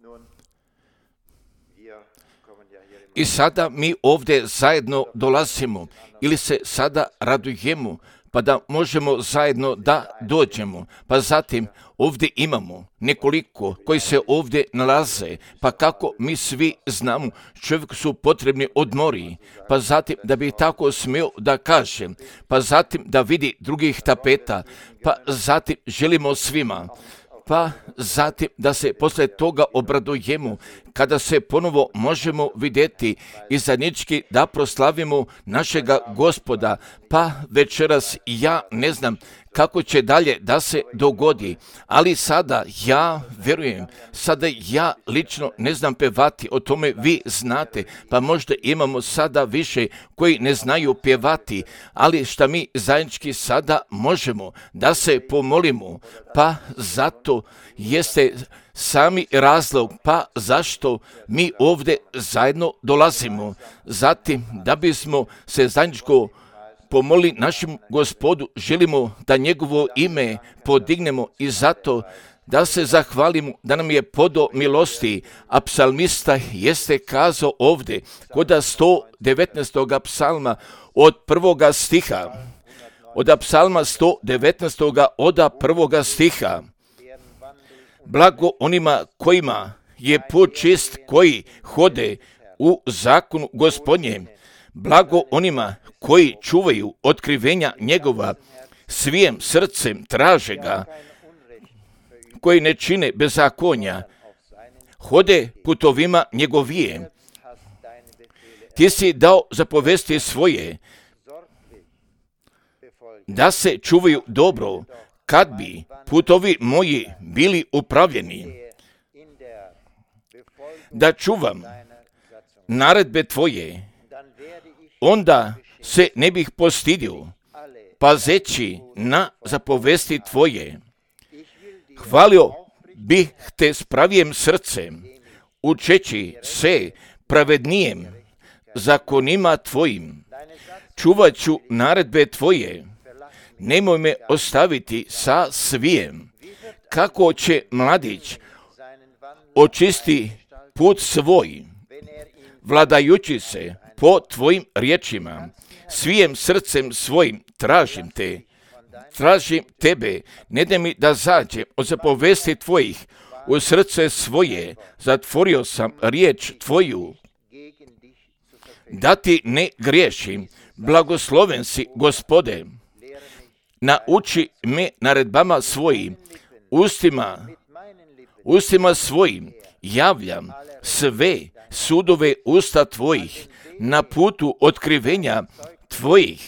I sada mi ovdje zajedno dolazimo ili se sada radujemo, pa da možemo zajedno da dođemo. Pa zatim ovdje imamo nekoliko koji se ovdje nalaze, pa kako mi svi znamo, čovjeku su potrebni odmori, pa zatim da bi tako smio da kažem, pa zatim da vidi drugih tapeta, pa zatim želimo svima, pa zatim da se poslije toga obradujemo, kada se ponovo možemo vidjeti i zajednički da proslavimo našega Gospoda. Pa večeras ja ne znam kako će dalje da se dogodi, ali sada ja vjerujem, sada ja lično ne znam pjevati, o tome vi znate, pa možda imamo sada više koji ne znaju pjevati, ali šta mi zajednički sada možemo da se pomolimo, pa zato jeste sami razlog, pa zašto mi ovdje zajedno dolazimo. Zatim, da bismo se zajedničko pomoli našem Gospodu, želimo da njegovo ime podignemo i zato da se zahvalimo da nam je podao milosti, a psalmista jeste kazao ovdje, kod 119. psalma od 1. stiha, od psalma 119. od 1. stiha, blago onima kojima je put čist, koji hode u zakonu Gospodnjem, blago onima koji čuvaju otkrivenja njegova, svijem srcem traže ga, koji ne čine bezakonja, hode putovima njegovije. Ti si dao zapovesti svoje, da se čuvaju dobro, kad bi putovi moji bili upravljeni, da čuvam naredbe tvoje, onda se ne bih postidio, pazeći na zapovesti tvoje. Hvalio bih te s pravijem srcem, učeći se pravednijem zakonima tvojim. Čuvat ću naredbe tvoje, nemoj me ostaviti sa svijem. Kako će mladić očisti put svoj, vladajući se po tvojim riječima, svijem srcem svojim tražim te, tražim tebe, ne daj mi da zađem od zapovesti tvojih, u srce svoje zatvorio sam riječ tvoju, da ti ne griješim. Blagosloven si, Gospode, nauči me naredbama svojim, ustima svojim javljam sve sudove usta tvojih, na putu otkrivenja tvojih.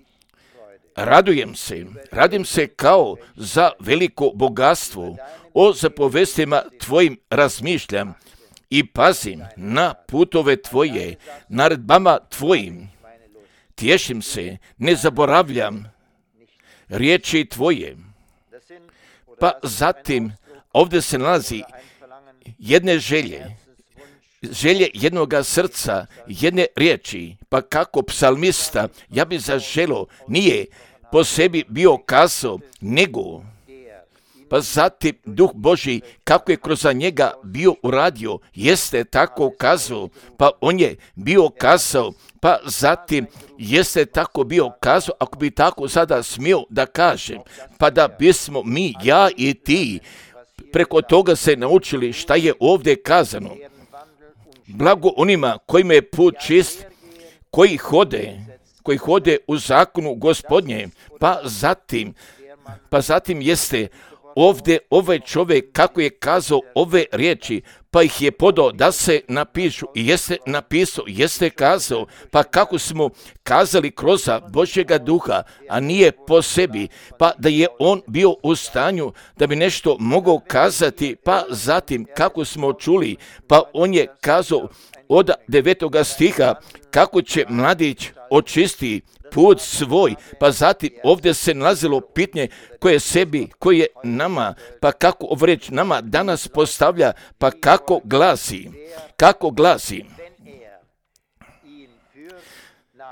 Radim se kao za veliko bogatstvo, o zapovestima tvojim razmišljam i pazim na putove tvoje, naredbama tvojim. Tješim se, ne zaboravljam riječi tvoje. Pa zatim ovdje se nalazi jedne želje jednoga srca, jedne riječi, pa kako psalmista, ja bi zaželo, nije po sebi bio kazao, nego, pa zatim Duh Božji, kako je kroz njega bio uradio, jeste tako kazao, pa on je bio kazao, pa zatim jeste tako bio kazao, ako bi tako sada smio da kažem, pa da bismo mi, ja i ti, preko toga se naučili šta je ovdje kazano. Blago onima kojima je put čist, koji hode u zakonu Gospodnje, pa zatim jeste ovdje ovaj čovjek kako je kazao ove riječi, pa ih je podao da se napišu i jeste napisao, jeste kazao, pa kako smo kazali kroz Božjega duha, a nije po sebi, pa da je on bio u stanju da bi nešto mogao kazati, pa zatim kako smo čuli, pa on je kazao od 9. stiha kako će mladić očisti put svoj, pa zatim ovdje se nalazilo pitanje koje je nama, pa kako ovo reč nama danas postavlja, pa kako glasi,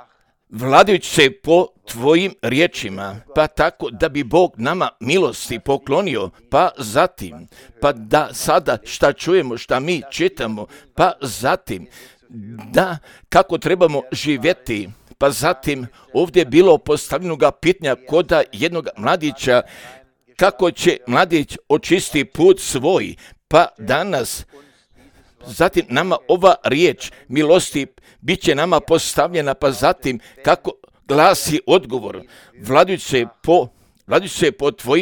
vladajući se po tvojim riječima, pa tako da bi Bog nama milosti poklonio, pa zatim, pa da sada šta čujemo, šta mi čitamo, pa zatim, da kako trebamo živjeti, pa zatim ovdje je bilo postavljenoga pitanja kod jednog mladića, kako će mladić očisti put svoj, pa danas, zatim nama ova riječ milosti bit će nama postavljena, pa zatim kako glasi odgovor, vladajući se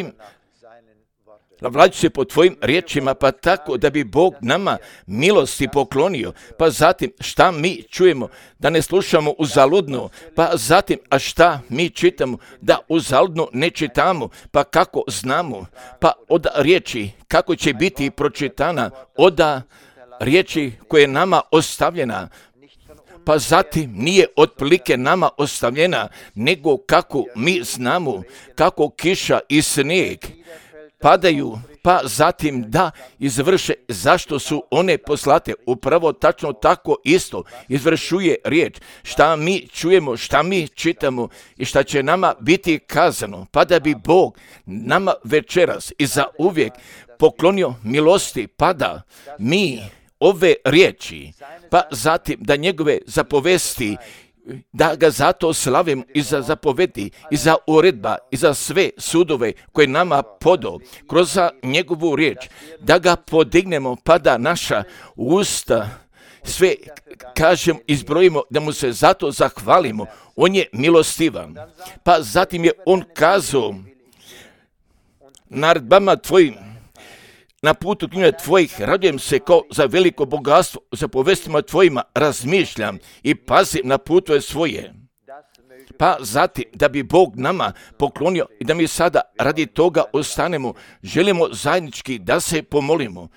po tvojim riječima, pa tako da bi Bog nama milosti poklonio, pa zatim šta mi čujemo, da ne slušamo uzaludno, pa zatim a šta mi čitamo, da uzaludno ne čitamo, pa kako znamo, pa od riječi kako će biti pročitana, od riječi koje je nama ostavljena, pa zatim nije otprilike nama ostavljena, nego kako mi znamo, kako kiša i snijeg padaju, pa zatim da izvrše zašto su one poslate. Upravo tačno tako isto izvršuje riječ. Šta mi čujemo, šta mi čitamo i šta će nama biti kazano, pa da bi Bog nama večeras i za uvijek poklonio milosti, pa da mi ove riječi, pa zatim da njegove zapovesti, da ga zato slavimo i za zapovedi, i za uredba, i za sve sudove koje nama podo kroz njegovu riječ, da ga podignemo, pa da naša usta sve kažemo, izbrojimo, da mu se zato zahvalimo. On je milostivan. Pa zatim je on kazao, naredbama tvojim, na putu knjiga tvojih radujem se kao za veliko bogatstvo, za povestima tvojima razmišljam i pazim na putove svoje. Pa zatim da bi Bog nama poklonio i da mi sada radi toga ostanemo, želimo zajednički da se pomolimo.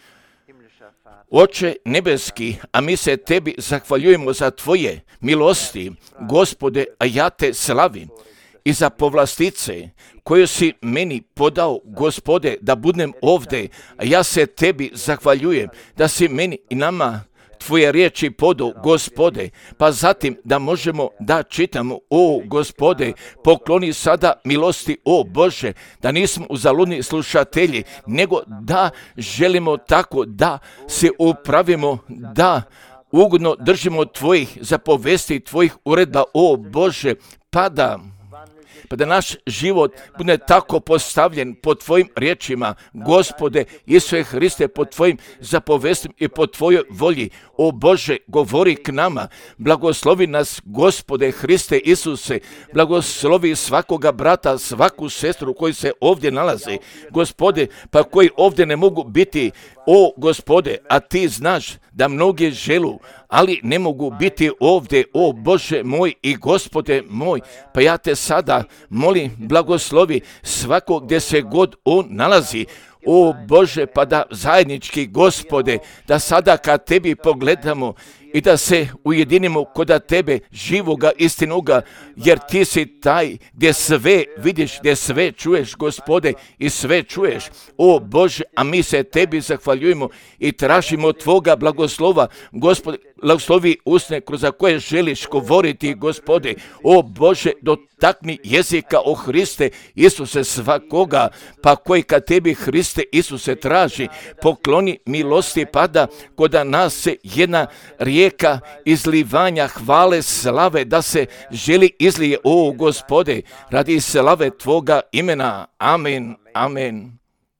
Oče nebeski, a mi se tebi zahvaljujemo za tvoje milosti, Gospode, a ja te slavim i za povlastice koje si meni podao, Gospode, da budem ovdje, a ja se tebi zahvaljujem da si meni i nama tvoje riječi podao, Gospode, pa zatim da možemo da čitamo, o Gospode, pokloni sada milosti, o Bože, da nismo uzaludni slušatelji, nego da želimo tako da se upravimo, da ugodno držimo tvojih zapovesti, tvojih uredba, o Bože, pa da naš život bude tako postavljen po tvojim riječima, Gospode Isuse Hriste, po tvojim zapovestima i po tvojoj volji. O Bože, govori k nama, blagoslovi nas, Gospode Hriste Isuse, blagoslovi svakoga brata, svaku sestru koji se ovdje nalaze, Gospode, pa koji ovdje ne mogu biti, o Gospode, a ti znaš da mnogi želu, ali ne mogu biti ovdje, o Bože moj i Gospode moj, pa ja te sada molim, blagoslovi svako gdje se god on nalazi, o Bože, pa da zajednički, Gospode, da sada kad tebi pogledamo i da se ujedinimo kod tebe, živoga, istinoga, jer ti si taj gdje sve vidiš, gdje sve čuješ, Gospode, i sve čuješ. O Bože, a mi se tebi zahvaljujemo i tražimo tvoga blagoslova, Gospode, blagoslovi usne kroz koje želiš govoriti, Gospode. O Bože, dotakni jezika o Hriste Isuse svakoga, pa koji kad tebi Hriste Isuse traži, pokloni milosti, pada kod nas se jedna rijeka izlivanja hvale, slave, da se želi izlije, o Gospode, radi slave tvoga imena. Amen, amen.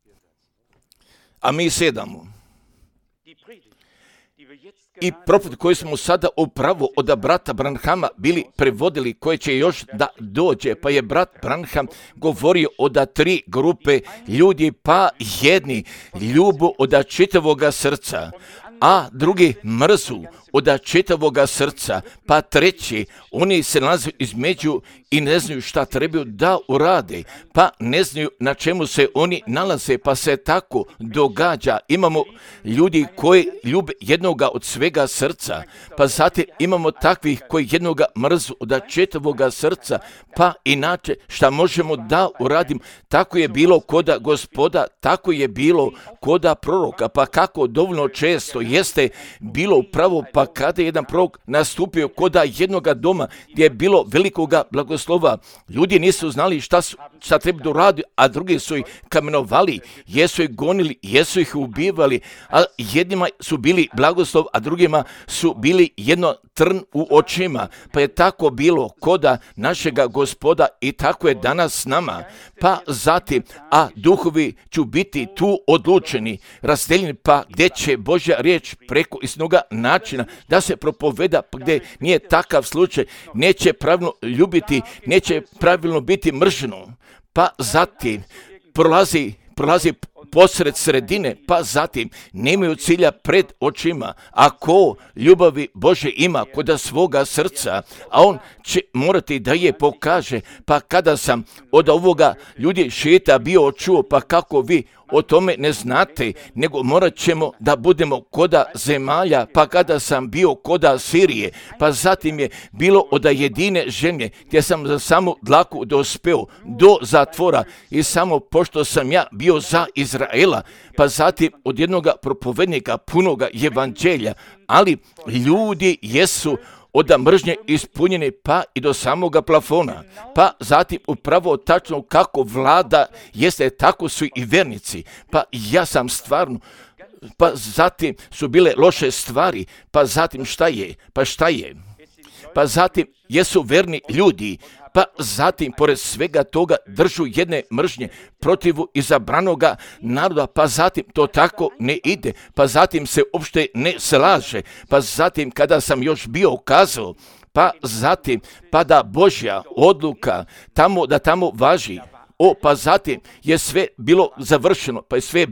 A mi sedamo. I profet koji smo sada upravo od brata Branhama bili prevodili, koje će još da dođe, pa je brat Branham govorio od 3 grupe ljudi, pa jedni ljubu od čitavoga srca, a drugi mrzu od čitavoga srca, pa treći, oni se nalaze između i ne znaju šta trebaju da urade, pa ne znaju na čemu se oni nalaze, pa se tako događa. Imamo ljudi koji ljube jednoga od svega srca, pa zatim imamo takvih koji jednoga mrzu od čitavoga srca, pa inače šta možemo da uradimo. Tako je bilo koda Gospoda, tako je bilo koda proroka, pa kako dovoljno često jeste bilo upravo, pa pa kada je jedan prorok nastupio koda jednoga doma gdje je bilo velikoga blagoslova, ljudi nisu znali šta treba da radi, a drugi su ih kamenovali, jesu ih gonili, jesu ih ubivali, a jednima su bili blagoslov, a drugima su bili jedno trn u očima. Pa je tako bilo koda našega Gospoda i tako je danas s nama. Pa zatim, a duhovi će biti tu odlučeni, razdeljeni, pa gdje će Božja riječ preko isnoga načina da se propoveda, pa gdje nije takav slučaj, neće pravilno ljubiti, neće pravilno biti mrženo, pa zatim prolazi posred sredine, pa zatim nemaju cilja pred očima. Ako ljubavi Bože ima kod svoga srca, a on će morati da je pokaže, pa kada sam od ovoga ljudi šeta bio čuo, pa kako vi o tome ne znate, nego morat ćemo da budemo koda zemalja, pa kada sam bio koda Sirije, pa zatim je bilo od jedine žemlje, gdje sam za samu dlaku dospeo do zatvora i samo pošto sam ja bio za Izraela, pa zatim od jednoga propovednika punoga evanđelja, ali ljudi jesu od mržnje ispunjeni pa i do samoga plafona, pa zatim upravo tačno kako vlada jeste, tako su i vernici, pa ja sam stvarno, pa zatim su bile loše stvari, pa zatim šta je, pa zatim jesu verni ljudi, pa zatim pored svega toga držu jedne mržnje protivu izabranoga naroda, pa zatim to tako ne ide, pa zatim se uopšte ne slaže, pa zatim kada sam još bio kazao, pa zatim pa da Božja odluka tamo važi. Pa zatim je sve bilo završeno,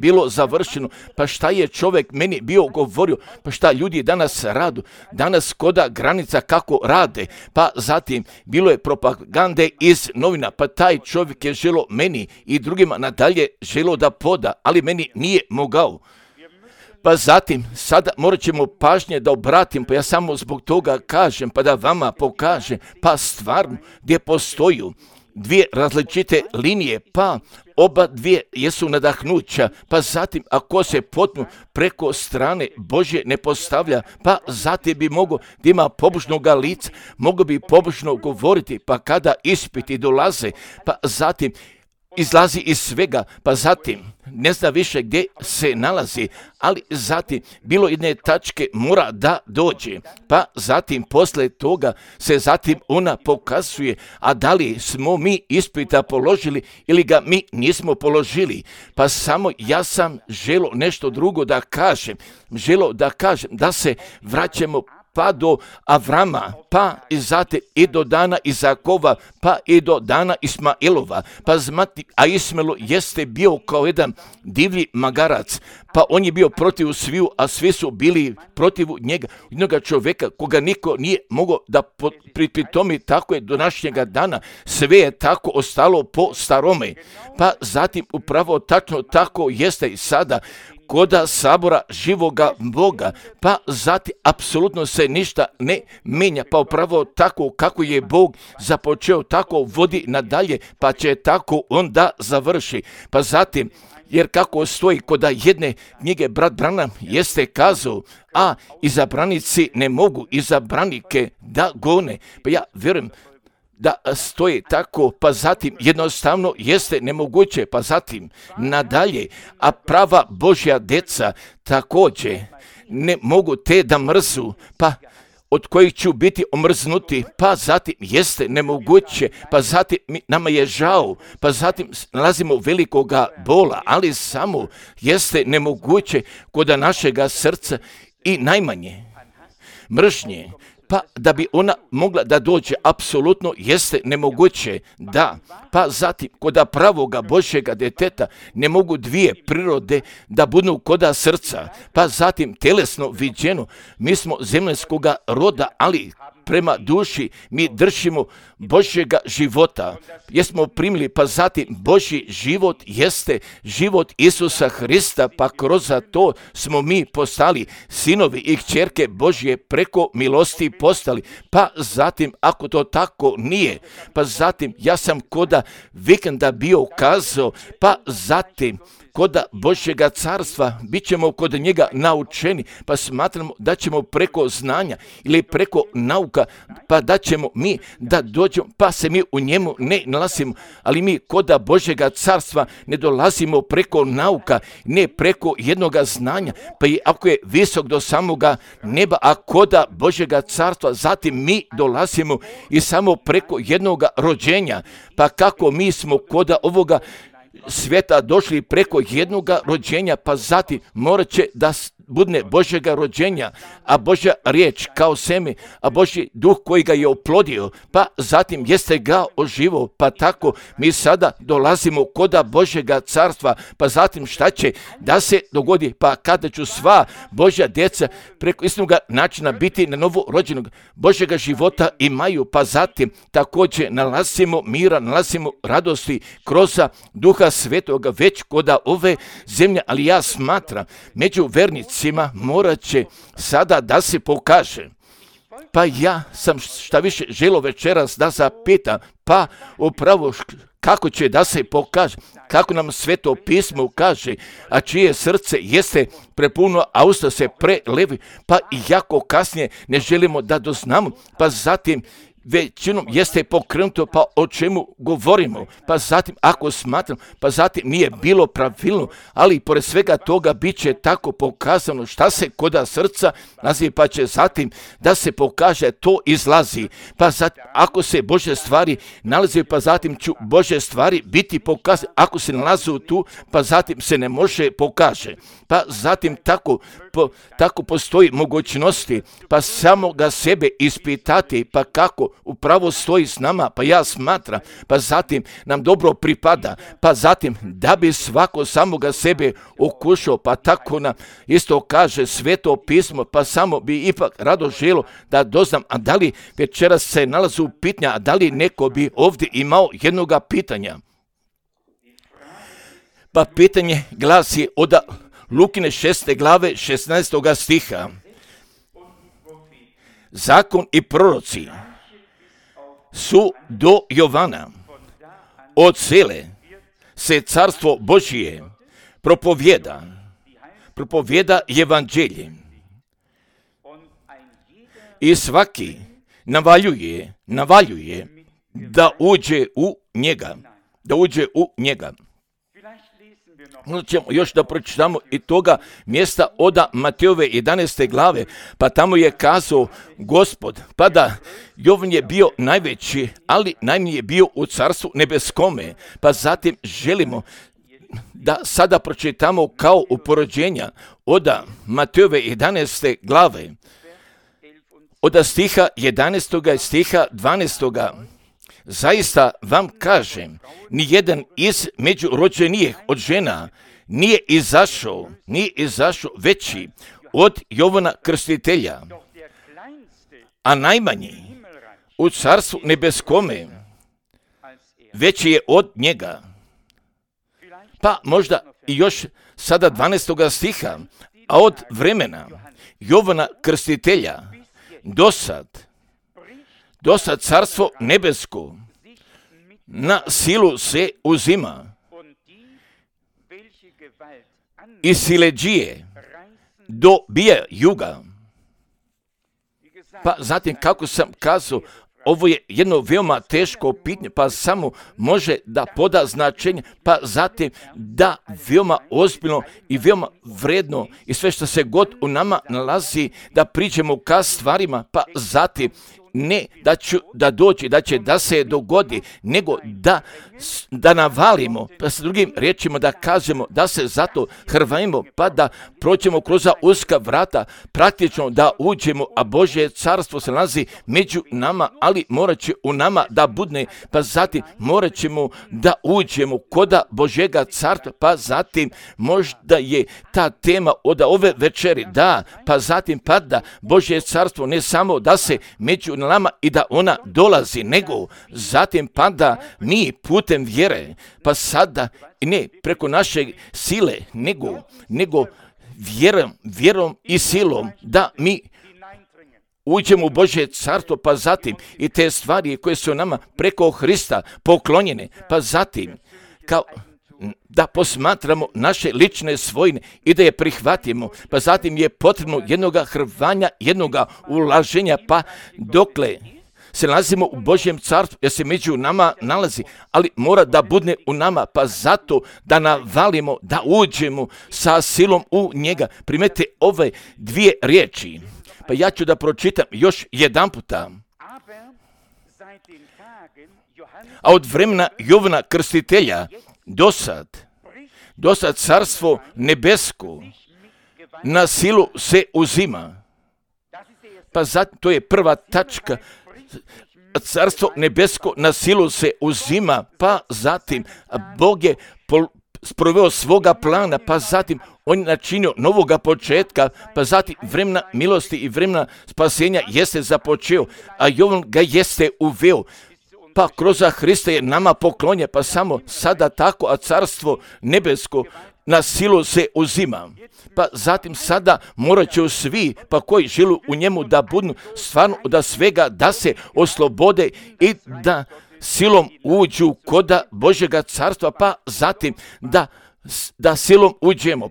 pa šta je čovjek meni bio govorio, pa šta ljudi danas radu, danas koda granica kako rade, pa zatim bilo je propagande iz novina, pa taj čovjek je želo meni i drugima nadalje želo da poda, ali meni nije mogao. Pa zatim, sada morat ćemo pažnje da obratim, pa ja samo zbog toga kažem, pa da vama pokažem, pa stvarno gdje postoju dvije različite linije, pa oba dvije jesu nadahnuća, pa zatim ako se potpuno preko strane Božje ne postavlja, pa zatim bi mogo da ima pobožnoga lica, mogo bi pobožno govoriti, pa kada ispiti dolaze, pa zatim izlazi iz svega, pa zatim ne zna više gdje se nalazi, ali zatim bilo jedne tačke mora da dođe, pa zatim posle toga se zatim ona pokazuje, a da li smo mi ispita položili ili ga mi nismo položili, pa samo ja sam želo nešto drugo da kažem, da se vraćamo pa do Avrama, pa i zatim i do dana Izakova, pa i do dana Ismailova, pa znati, a Ismail jeste bio kao jedan divlji magarac, pa on je bio protiv sviju, a svi su bili protiv njega, jednoga čovjeka koga niko nije mogao da pripitomi, tako je do današnjega dana, sve je tako ostalo po starome, pa zatim upravo tačno tako jeste i sada, koda sabora živoga Boga, pa zatim apsolutno se ništa ne menja, pa upravo tako kako je Bog započeo, tako vodi nadalje, pa će tako onda završi. Pa zatim, jer kako stoji koda jedne knjige brat Branham jeste kazao, a izabranici ne mogu izabranike da gone, pa ja vjerujem da stoji tako, pa zatim jednostavno jeste nemoguće, pa zatim nadalje, a prava Božja deca također ne mogu te da mrzu, pa od kojih ću biti omrznuti, pa zatim jeste nemoguće, pa zatim nama je žao, pa zatim nalazimo velikoga bola, ali samo jeste nemoguće kod našega srca i najmanje mržnje, pa da bi ona mogla da dođe, apsolutno jeste nemoguće, da, pa zatim koda pravoga Božjega deteta ne mogu dvije prirode da budu koda srca, pa zatim telesno viđeno, mi smo zemaljskoga roda, ali prema duši mi držimo Božjega života, jesmo primili, pa zatim Božji život jeste život Isusa Hrista, pa kroz to smo mi postali sinovi i kćerke Božje preko milosti postali, pa zatim ako to tako nije, pa zatim ja sam koda vikenda bio kazao, pa zatim koda Božjega carstva, bit ćemo kod njega naučeni, pa smatramo da ćemo preko znanja ili preko nauka, pa da ćemo mi da dođemo, pa se mi u njemu ne nalazimo, ali mi koda Božjega carstva ne dolazimo preko nauka, ne preko jednoga znanja, pa i ako je visok do samoga neba, a koda Božjega carstva, zatim mi dolazimo i samo preko jednoga rođenja, pa kako mi smo koda ovoga svijeta došli preko jednoga rođenja, pa zatim morat će da budne Božjega rođenja, a Božja riječ kao seme, a Božji duh koji ga je oplodio, pa zatim jeste ga oživo, pa tako mi sada dolazimo koda Božjega carstva, pa zatim šta će da se dogodi, pa kada ću sva Božja djeca preko istinoga načina biti na novo rođenog Božjega života imaju, pa zatim također nalazimo mira, nalazimo radosti kroz Duha Svetoga već koda ove zemlje, ali ja smatram među vernicima morat će sada da se pokaže. Pa ja sam šta više želio večeras da zapitam, pa upravo kako će da se pokaže, kako nam Sveto pismo kaže, a čije srce jeste prepuno, a usta se prelevi, pa i jako kasnije ne želimo da doznamo, pa zatim većinom jeste pokrenuto, pa o čemu govorimo, pa zatim ako smatram, pa zatim nije bilo pravilno, ali pored svega toga bit će tako pokazano šta se koda srca naziva, pa će zatim da se pokaže to izlazi, pa zatim ako se Božje stvari nalazi, pa zatim ću Božje stvari biti pokazane, ako se nalazu tu, pa zatim se ne može pokaže, pa zatim tako postoji mogućnosti, pa samoga sebe ispitati, pa kako upravo stoji s nama, pa ja smatram, pa zatim nam dobro pripada, pa zatim da bi svako samoga sebe okušao, pa tako nam isto kaže Sveto pismo, pa samo bi ipak rado želo da doznam, a da li večeras se nalazi u pitanja, a da li neko bi ovdje imao jednoga pitanja. Pa pitanje glasi od Lukine 6. glave 16. stiha. Zakon i proroci su do Jovana. Od sele se carstvo Božije propovjeda evanđelje. I svaki navaljuje da uđe u njega. Ćemo još da pročitamo i toga mjesta od Matejove 11. glave, pa tamo je kazao Gospod, pa da Jovan je bio najveći, ali najmanje je bio u carstvu nebeskome, pa zatim želimo da sada pročitamo kao uporođenja od Matejove 11. glave, od stiha 11. i stiha 12. Zaista vam kažem, nijedan između rođenijih od žena nije izašao veći od Jovana Krstitelja, a najmanji u carstvu nebeskome veći je od njega. Pa možda i još sada 12. stiha, a od vremena Jovana Krstitelja do sad carstvo nebesko na silu se uzima i siledžije dobija juga. Pa zatim, kako sam kazao, ovo je jedno veoma teško pitanje, pa samo može da poda značenje, pa zatim da veoma ozbiljno i veoma vredno i sve što se god u nama nalazi, da priđemo ka stvarima, pa zatim ne da dođe, da će da se dogodi, nego da navalimo, pa sa drugim riječima da kažemo, da se zato hrvajimo, pa da prođemo kroz uska vrata, praktično da uđemo, a Božje carstvo se nalazi među nama, ali morat će u nama da budne, pa zatim morat ćemo da uđemo koda Božjega carstva, pa zatim možda je ta tema od ove večeri, da, pa zatim pa da Božje carstvo ne samo da se među nama i da ona dolazi, nego zatim pa da mi putem vjere, pa sada ne preko naše sile, nego vjerom i silom da mi uđemo u Božje carstvo, pa zatim i te stvari koje su nama preko Hrista poklonjene, pa zatim da posmatramo naše lične svojine i da je prihvatimo, pa zatim je potrebno jednoga hrvanja, jednoga ulaženja, pa dokle se nalazimo u Božjem carstvu, jer se među nama nalazi, ali mora da budne u nama, pa zato da navalimo, da uđemo sa silom u njega. Primete ove dvije riječi, pa ja ću da pročitam još jedan puta. A od vremena Jovana Krstitelja do sad carstvo nebesko na silu se uzima. Pa zatim, to je prva tačka, carstvo nebesko na silu se uzima, pa zatim Bog je sproveo svoga plana, pa zatim on je načinio novoga početka, pa zatim vremena milosti i vremena spasenja jeste započeo, a Jovan ga jeste uveo. Pa kroz Hrista je nama poklonje, pa samo sada tako, a carstvo nebesko na silu se uzima. Pa zatim sada morat će svi, pa koji žele u njemu da budu stvarno da svega da se oslobode i da silom uđu koda Božjega carstva, pa zatim da silom uđemo,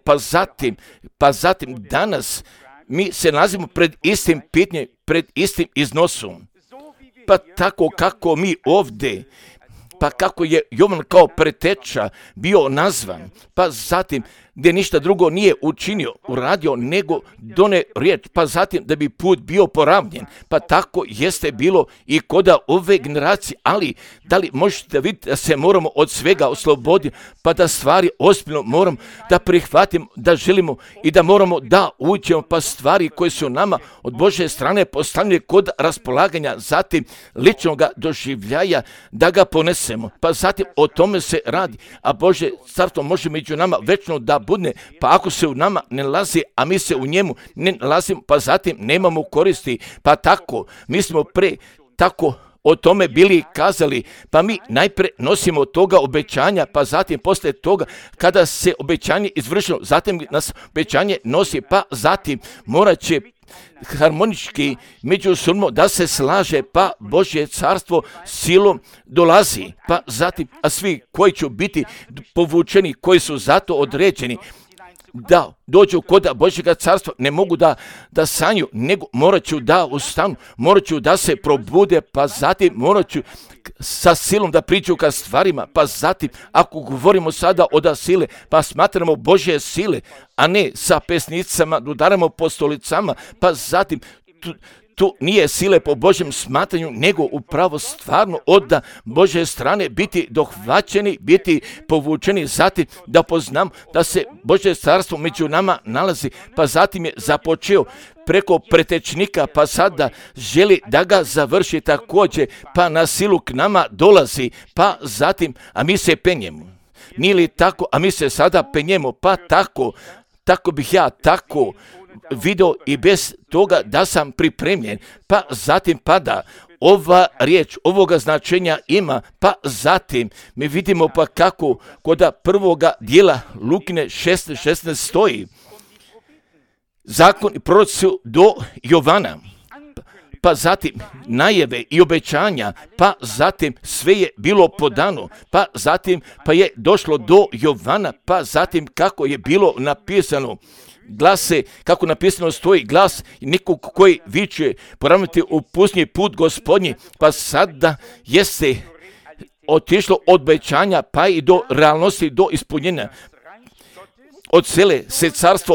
pa zatim danas mi se nalazimo pred istim pitanjem, pred istim iznosom. Pa tako kako mi ovdje, pa kako je Jovan kao preteča bio nazvan, pa zatim gdje ništa drugo nije uradio, nego done riječ, pa zatim da bi put bio poravnjen. Pa tako jeste bilo i koda ove generacije, ali da li možete vidjeti da se moramo od svega osloboditi, pa da stvari ozbiljno moramo da prihvatimo, da želimo i da moramo da uđemo, pa stvari koje su nama od Božje strane postavljene kod raspolaganja, zatim ličnog doživljaja da ga ponesemo. Pa zatim o tome se radi, a Božje carstvo može među nama večno da budne, pa ako se u nama ne nalazi, a mi se u njemu ne nalazimo, pa zatim nemamo koristi, pa tako, mi smo pre tako o tome bili kazali, pa mi najpre nosimo toga obećanja, pa zatim posle toga kada se obećanje izvršilo, zatim nas obećanje nosi, pa zatim morat će harmonički međusobno da se slaže, pa Božje carstvo silom dolazi, pa zatim, a svi koji će biti povučeni, koji su zato određeni da dođu kod Božjega carstva, ne mogu da sanju, nego morat ću da ustanu, morat ću da se probude, pa zatim morat ću sa silom da priču ka stvarima, pa zatim ako govorimo sada o sile, pa smatramo Božje sile, a ne sa pesnicama, da udaramo po stolicama, pa zatim tu nije sile po Božjem smatranju, nego upravo stvarno od Božje strane biti dohvaćeni, biti povučeni, zatim da poznam da se Božje carstvo među nama nalazi, pa zatim je započeo preko pretečnika, pa sada želi da ga završi također, pa na silu k nama dolazi, pa zatim, a mi se penjemo. Nije li tako, a mi se sada penjemo, pa tako bih ja tako video i bez toga da sam pripremljen, pa zatim pada ova riječ, ovoga značenja ima, pa zatim mi vidimo pa kako kod prvoga dijela Lukine 6:16 stoji, zakon i proroci do Jovana, pa zatim najave i obećanja, pa zatim sve je bilo podano, pa zatim pa je došlo do Jovana, pa zatim kako je bilo napisano, glase, kako napisano stoji, glas nikog koji viče, poravnite u pustinji put Gospodnji, pa sada jeste otišlo od obećanja, pa i do realnosti, do ispunjenja. Od sele se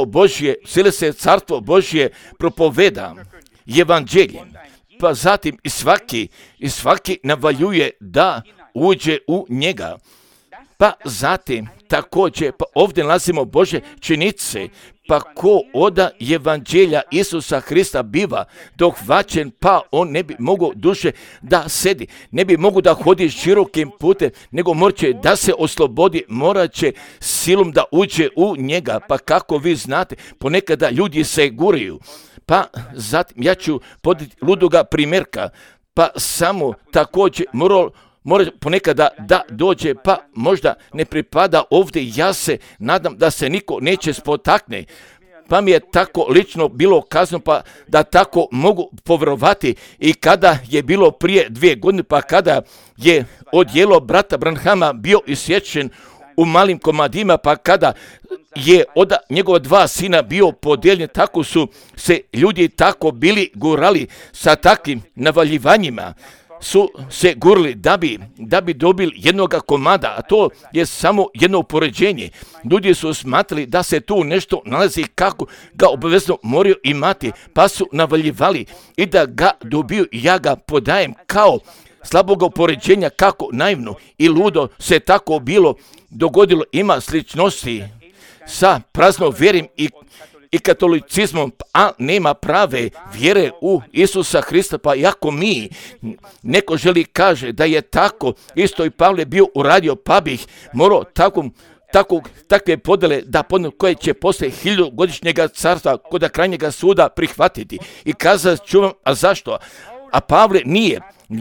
carstvo Božje propoveda evanđeljem, pa zatim i svaki navaljuje da uđe u njega. Pa zatim također, pa ovdje nalazimo Božje činice, pa ko oda evanđelja Isusa Hrista biva dohvaćen, pa on ne bi mogao duše da sedi, ne bi mogao da hodi širokim putem, nego morat će da se oslobodi, morat će silom da uđe u njega, pa kako vi znate, ponekada ljudi se guraju. Pa zatim ja ću podati ludoga primjerka, pa samo također mora ponekada da dođe, pa možda ne pripada ovdje, ja se nadam da se niko neće spotakne. Pa mi je tako lično bilo kazano, pa da tako mogu povjerovati i kada je bilo prije 2 godine, pa kada je odjelo brata Branhama bio isječen u malim komadima, pa kada je od njegova 2 sina bio podijeljen, tako su se ljudi tako bili gurali sa takvim navaljivanjima, su se gurali da bi dobili jednoga komada, a to je samo jedno upoređenje. Ljudi su smatrali da se tu nešto nalazi kako ga obavezno moraju imati, pa su navaljivali i da ga dobiju. Ja ga podajem kao slaboga upoređenja, kako naivno i ludo se tako bilo dogodilo. Ima sličnosti sa praznom vjerom i katolicizmom, a nema prave vjere u Isusa Hrista. Pa ako mi neko želi kaže da je tako, isto i Pavle bio uradio, pa bih morao takve podele da koje će posle 1000-godišnjega carstva kod krajnjega suda prihvatiti. I kazat ću vam, a zašto? A Pavle nije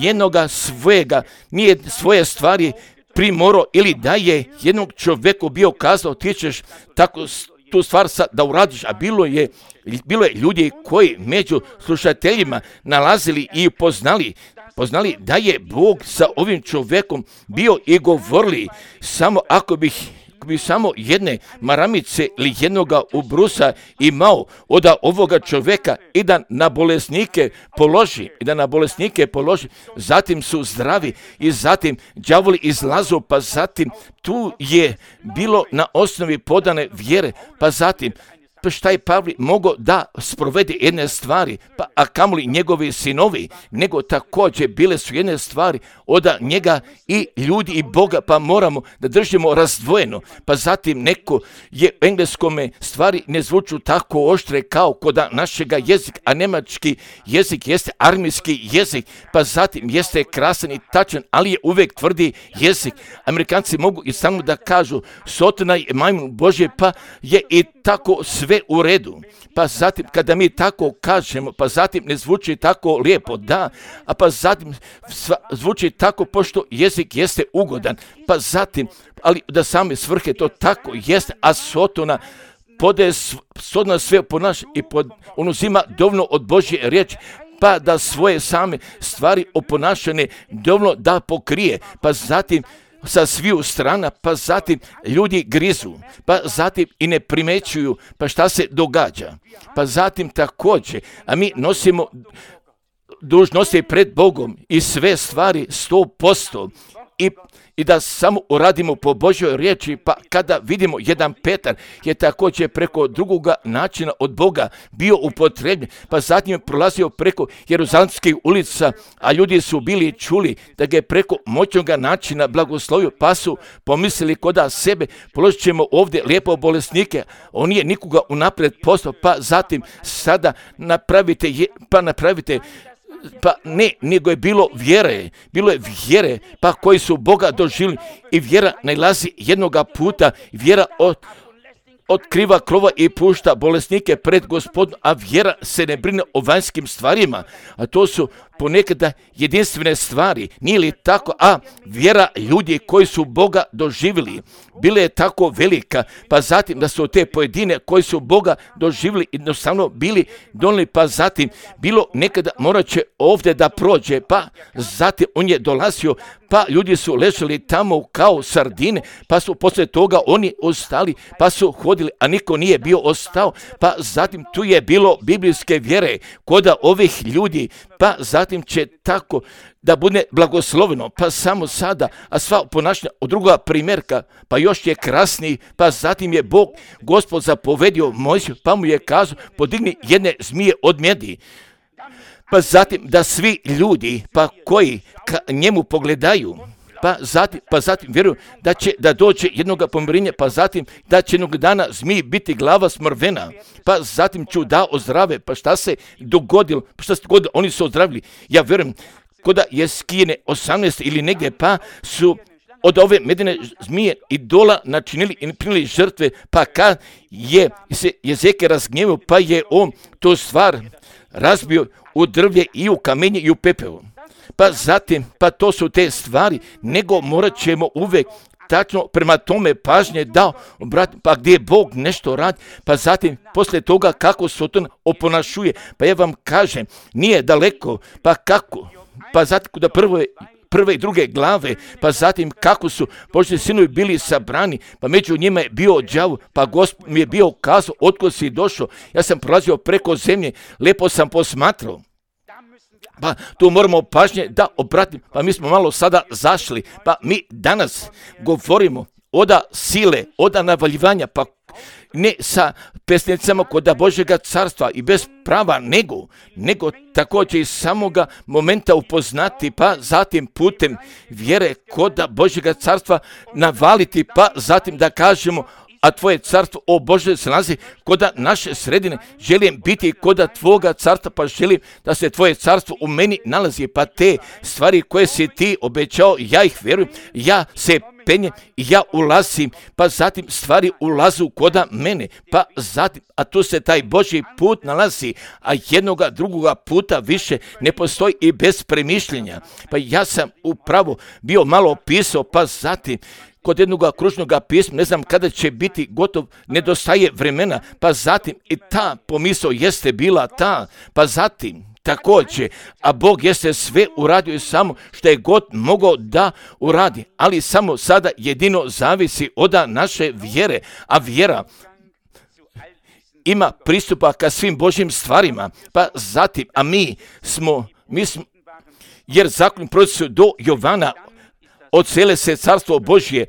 nije svoje stvari primorao, ili da je jednog čovjeku bio kazao ti ćeš tako tu stvar da uradiš, a bilo je ljudi koji među slušateljima nalazili i poznali da je Bog sa ovim čovjekom bio i govorili samo ako bi samo jedne maramice ili jednoga ubrusa imao od ovoga čovjeka i da na bolesnike položi, zatim su zdravi i zatim đavoli izlazu, pa zatim tu je bilo na osnovi podane vjere, pa zatim šta je Pavle mogao da sprovede jedne stvari, pa a kamoli njegovi sinovi, nego također bile su jedne stvari od njega i ljudi i Boga, pa moramo da držimo razdvojeno. Pa zatim neko je u engleskome stvari ne zvuču tako oštre kao kod našega jezika, a njemački jezik jeste armijski jezik, pa zatim jeste krasan i tačan, ali je uvijek tvrdi jezik. Amerikanci mogu i samo da kažu Sotona je majmun Božje, pa je i tako sve u redu. Pa zatim kada mi tako kažemo, pa zatim ne zvuči tako lijepo, da, a pa zatim zvuči tako pošto jezik jeste ugodan, pa zatim, ali da same svrhe to tako jeste, a Sotona sve ponaša i on uzima dovoljno od Božje riječi, pa da svoje same stvari oponašane dovoljno da pokrije, pa zatim sa sviju strana, pa zatim ljudi grizu, pa zatim i ne primećuju, pa šta se događa. Pa zatim također, a mi nosimo dužnosti pred Bogom i sve stvari 100% i da samo uradimo po Božjoj riječi, pa kada vidimo jedan Petar je također preko drugoga načina od Boga bio upotrebljen, pa zatim je prolazio preko Jeruzalemskih ulica, a ljudi su bili čuli da ga je preko moćnoga načina blagoslovio, pa su pomislili koda sebe, položit ćemo ovdje lijepo bolesnike, on nije nikoga unaprijed poslao, pa zatim sada napravite, pa ne, nego je bilo je vjere, pa koji su Boga doživjeli i vjera nailazi jednoga puta, vjera otkriva krova i pušta bolesnike pred Gospodom, a vjera se ne brine o vanjskim stvarima, a to su ponekada jedinstvene stvari, nije li tako, a vjera ljudi koji su Boga doživjeli, bila je tako velika, pa zatim da su te pojedine koji su Boga doživjeli jednostavno bili donijeli, pa zatim bilo nekada morat će ovdje da prođe, pa zatim on je dolazio, pa ljudi su ležali tamo kao sardine, pa su poslije toga oni ostali, pa su hodili, a niko nije bio ostao, pa zatim tu je bilo biblijske vjere kod ovih ljudi, pa zatim će tako da bude blagosloveno, pa samo sada, a sva ponašanja od druga primjerka, pa još je krasniji, pa zatim je Bog, Gospod zapovedio Mojsiju, pa mu je kazao, podigni jedne zmije od mjedi. Pa zatim da svi ljudi, pa koji njemu pogledaju, pa zatim vjeruju da će da dođe jednoga pomirenja, pa zatim da će jednog dana zmiji biti glava smrvena, pa zatim ću da ozdrave, pa šta se dogodilo, oni su ozdravili. Ja vjerujem, koda je Skijene 18 ili negdje, pa su od ove medene zmije idola načinili i primili žrtve, pa kad je se Jezeke razgnjevio, pa je on tu stvar razbio u drvlje i u kamenje i u pepeo. Pa zatim, pa to su te stvari, nego morat ćemo uvijek tačno prema tome pažnje dao, pa gdje Bog nešto radi, pa zatim poslije toga kako se to oponašuje, pa ja vam kažem, nije daleko, pa kako, pa zatim da prve i druge glave, pa zatim kako su Božji sinovi bili sabrani, pa među njima je bio đavo, pa Gospod mi je bio kazao, otkud si došao, ja sam prolazio preko zemlje, lepo sam posmatrao. Pa tu moramo pažnje da obratim, pa mi smo malo sada zašli, pa mi danas govorimo oda sile, oda navaljivanja, pa ne sa pesnicama koda Božjega carstva i bez prava, nego također iz samoga momenta upoznati, pa zatim putem vjere koda Božjega carstva navaliti, pa zatim da kažemo, a tvoje carstvo, o Bože, se nalazi koda naše sredine, želim biti koda tvoga carstva, pa želim da se tvoje carstvo u meni nalazi, pa te stvari koje si ti obećao, ja ih vjerujem, ja se penjem i ja ulazim, pa zatim stvari ulazu koda mene, pa zatim, a tu se taj Božji put nalazi, a jednoga drugoga puta više ne postoji i bez premišljenja. Pa ja sam upravo bio malo pisao, pa zatim kod jednoga kružnoga pisma, ne znam kada će biti gotov, nedostaje vremena, pa zatim i ta pomisao jeste bila ta, pa zatim također, a Bog jeste sve uradio i samo što je god mogao da uradi, ali samo sada jedino zavisi od naše vjere, a vjera ima pristupa ka svim Božjim stvarima, pa zatim, a mi smo, jer zakon proći do Jovana, od cele se carstvo Božje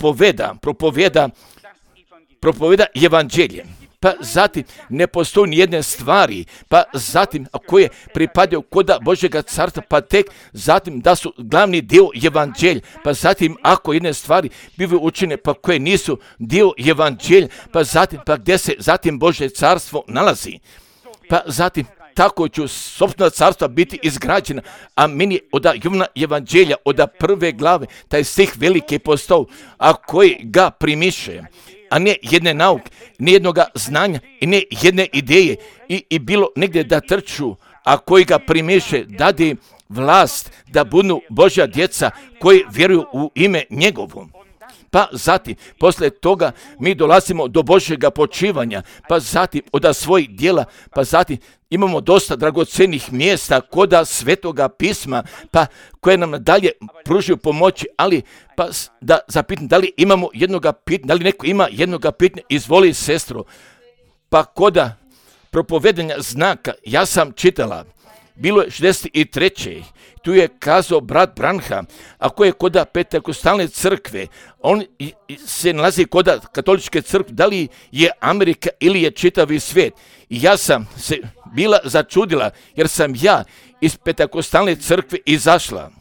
propoveda evanđelje. Pa zatim ne postoji nijedne stvari, pa zatim a koje pripadaju koda Božjega carstva, pa tek zatim da su glavni dio evanđelja, pa zatim ako jedne stvari bivaju učine, pa koje nisu dio evanđelja, pa zatim pa gdje se zatim Božje carstvo nalazi, pa zatim tako ću sopstveno carstva biti izgrađena, a meni od Jovana evanđelja, od prve glave, taj stih veliki postao, a koji ga primiše, a ne jedne nauke, ne jednoga znanja i ne jedne ideje i bilo negdje da trču, a koji ga primiše, dadi vlast da budu Božja djeca koji vjeruju u ime njegovo. Pa zatim, poslije toga mi dolazimo do Božjega počivanja, pa zatim od svojih djela, pa zatim imamo dosta dragocenih mjesta koda Svetoga pisma, pa koje nam dalje pružaju pomoći, ali pa da zapitam da li imamo jednoga pitanja, da li neko ima jednoga pitanja, izvoli sestro. Pa koda propovedanja znaka, ja sam čitala, bilo je 63. Tu je kazao brat Branham, ako je koda Pentekostalne crkve, on se nalazi koda katoličke crkve, da li je Amerika ili je čitavi svijet. I ja sam se bila začudila, jer sam ja iz Pentekostalne crkve izašla.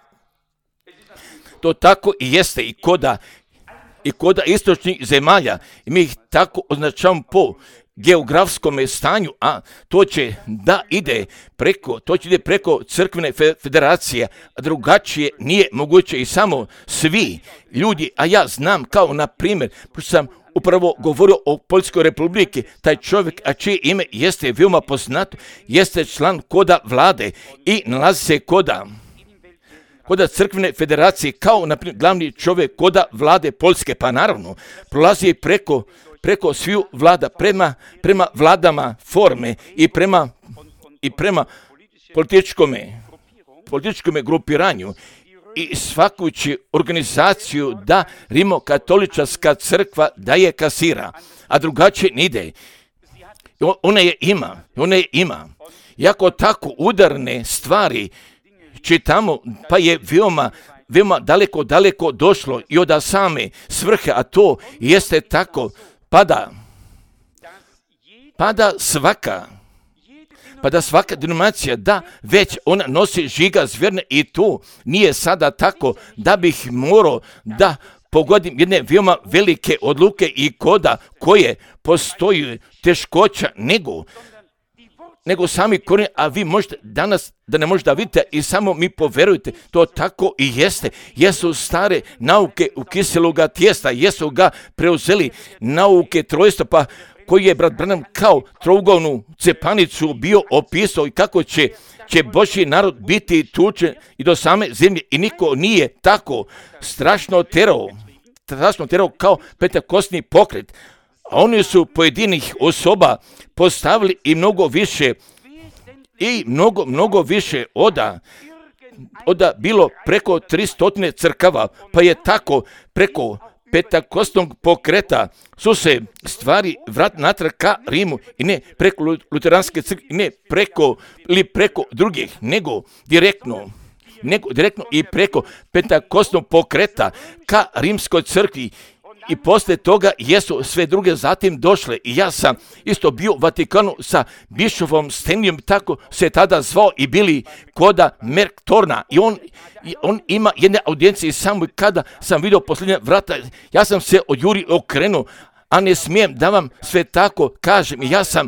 To tako i jeste i koda istočnih zemalja. I mi ih tako označavamo po geografskom stanju, a to će ide preko crkvene federacije, a drugačije nije moguće i samo svi ljudi, a ja znam kao na primjer, pošto sam upravo govorio o Poljskoj republiki, taj čovjek, a čije ime jeste veoma poznato, jeste član koda vlade i nalazi se koda crkvene federacije kao na primjer glavni čovjek koda vlade Poljske, pa naravno prolazi preko sviju vlada, prema vladama forme i prema političkome grupiranju i svakući organizaciju da Rimokatolička crkva da je kasira, a drugačije ne ide. Ona je ima. Jako tako udarne stvari čitamo, pa je veoma daleko došlo i od same svrhe, a to jeste tako, pada svaka denominacija, da već ona nosi žiga zvjerne i to nije sada tako da bih morao da pogodim jedne veoma velike odluke i koda koje postoji teškoća nego sami korijeni, a vi možete danas da ne možete da vidite i samo mi poverujte, to tako i jeste. Jesu stare nauke u kiseloga tijesta, jesu ga preuzeli nauke trojstva, pa koji je brat Branham kao trougovnu cepanicu bio opisao i kako će Božji narod biti tučen i do same zemlje i niko nije tako strašno terao kao pentekostni pokret. A oni su pojedinih osoba postavili i mnogo više oda onda bilo preko 300 crkava, pa je tako preko Pentakostnog pokreta su se stvari vratili natrag ka Rimu i ne preko luteranske crkve, ne preko drugih, nego direktno i preko Pentakostnog pokreta ka Rimskoj crkvi. I poslije toga jesu sve druge zatim došle. I ja sam isto bio u Vatikanu sa bišofom Stenlijom, tako se tada zvao, i bili koda Merktorna. I on ima jedne audijencije, i samo kada sam vidio posljednja vrata, ja sam se od Juri okrenuo, a ne smijem da vam sve tako kažem.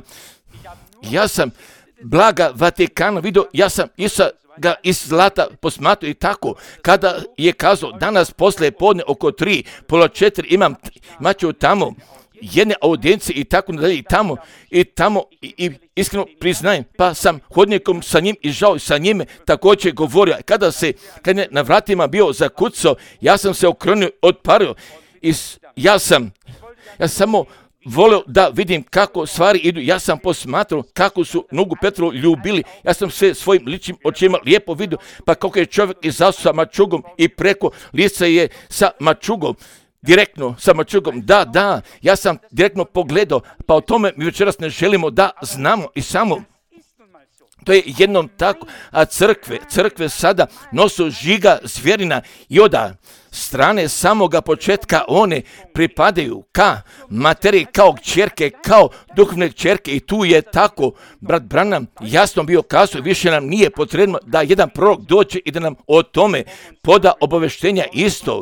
Ja sam blaga Vatikana vidio, ja sam ga iz zlata posmatrao, i tako kada je kazao danas poslije podne oko 3, pola 4 imat ću tamo jedne audijencije i tako dalje, i tamo i iskreno priznajem, pa sam hodnikom sa njim i žao sa njime također govorio. Kad je na vratima bio zakucao, ja sam se okrenuo, odpario i ja samo voleo da vidim kako stvari idu. Ja sam posmatrao kako su nogu Petrovu ljubili. Ja sam sve svojim ličnim očima lijepo vidio, pa kako je čovjek izašao sa mačugom i preko lica je sa mačugom. Direktno sa mačugom, da, ja sam direktno pogledao, pa o tome mi večeras ne želimo da znamo i samo. To je jednom tako, a crkve sada nosu žiga zvjerina i od strane samoga početka one pripadaju ka materiji, kao kćerke, kao duhovne kćerke, i tu je tako, brat Branham jasno bio kazao, više nam nije potrebno da jedan prorok dođe i da nam o tome poda obaveštenja isto.